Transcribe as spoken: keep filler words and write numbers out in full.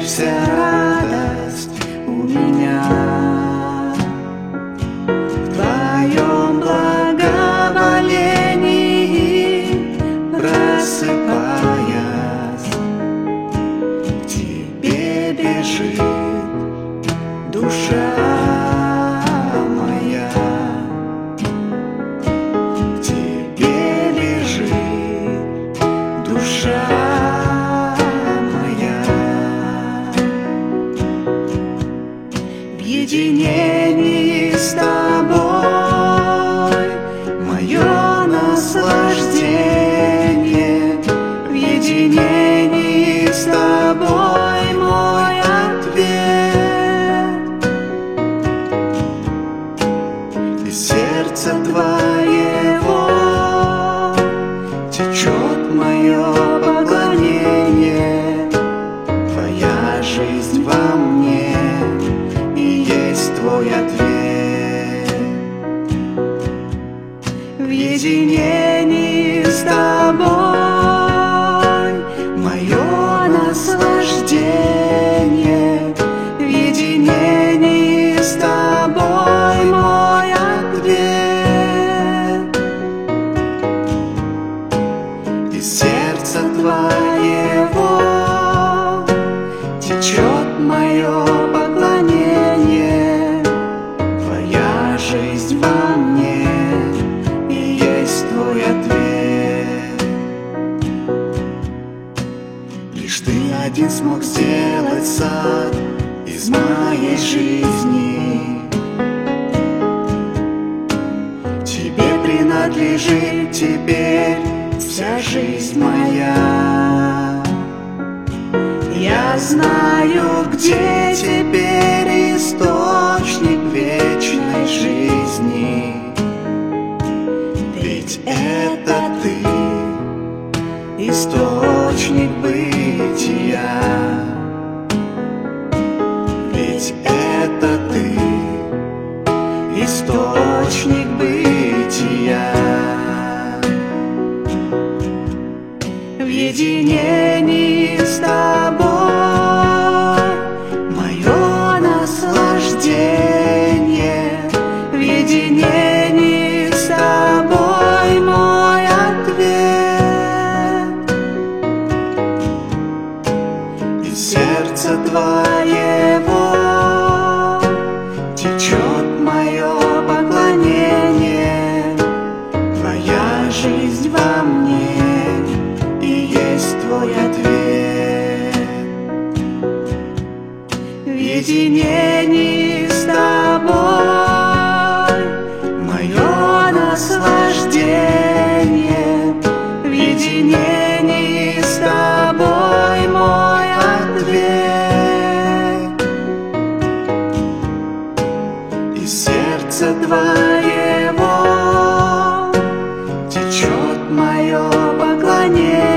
вся радость у меня. В твоем благоволении просыпаясь, к тебе бежит душа моя. К тебе лежит душа моя. В единении с тобой мое наслаждение, в единении с тобой мой ответ. Из сердца твоего течет мое поклонение, твоя жизнь во мне и есть твой ответ. В единении с тобой мое наслаждение, в единении с тобой мой ответ. Из сердца твоего течет мое поклонение, твоя жизнь во мне и есть твой ответ. Лишь ты один смог сделать сад из моей жизни. Тебе принадлежит теперь вся жизнь моя. Я знаю, где теперь источник вечной жизни, ведь это ты, источник бытия. Ведь это ты, источник бытия. В единении с тобой мое наслаждение, в единении с тобой мой ответ. Из сердца твоего течет мое поклонение, твоя жизнь во мне и есть твой ответ. В единении с тобой мое наслаждение, в единении с тобой мой ответ. Из сердца твоего течет мое поклонение,